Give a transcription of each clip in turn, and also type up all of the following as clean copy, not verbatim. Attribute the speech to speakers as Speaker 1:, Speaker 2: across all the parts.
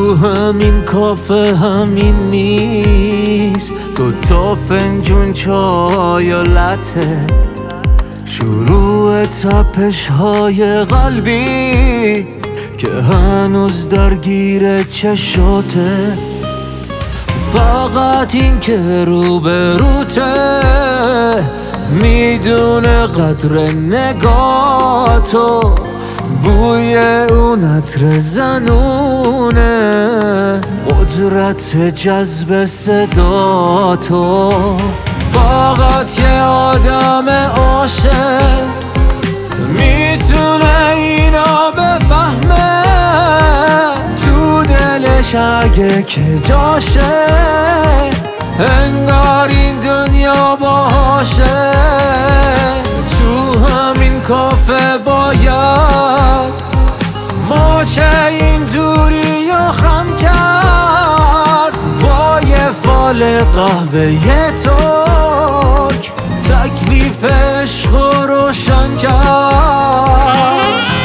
Speaker 1: تو همین کافه همین میز 2 فنجون چای و لته شروع تپش های قلبی که هنوز درگیر چشاته فقط این که روبروته میدونه قدر نگاتو بوی اون عطر زنونه قدرت جذب صداتو فقط یه آدم عاشق میتونه اینا بفهمه تو دلش اگه که جاشه انگار این دنیا باشه تو همین کافه باید ماچه این دوری و خم کرد با یه فال قهوه ترک تکلیف عشق رو روشن کرد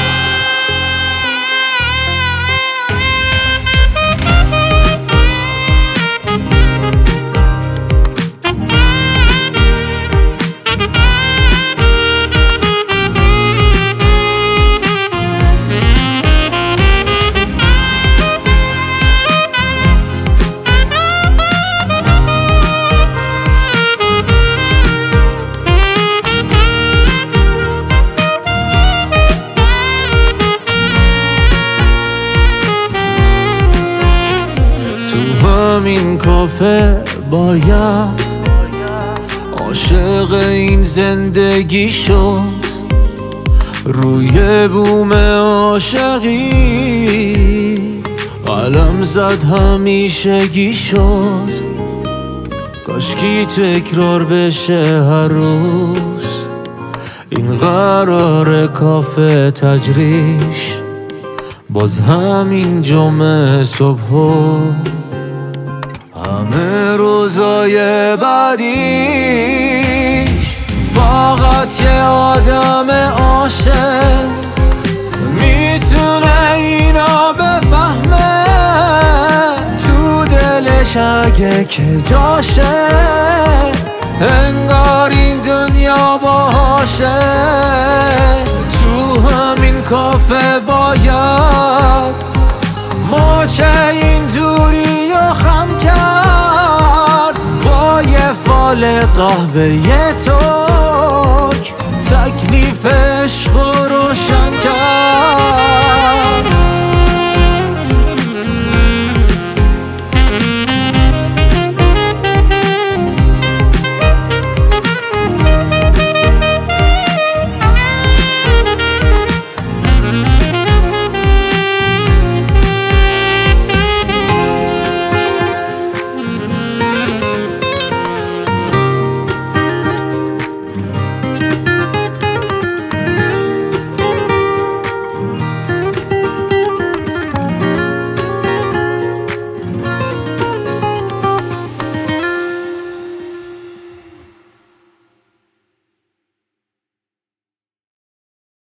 Speaker 1: تو همین کافه باید عاشق این زندگی شد روی بوم عاشقی قلم زد همیشگی شد کاشکی تکرار بشه هر روز این قرار کافه تجریش باز همین جمعه صبح همه روزای بعدیش فقط یه آدم عاشق میتونه اینا بفهمه تو دلش اگه که جاشه انگار این دنیا باشه تو همین کافه باید ماچه این دوری و خم کرد با یه فال قهوه ترک تکلیف عشق رو روشن کرد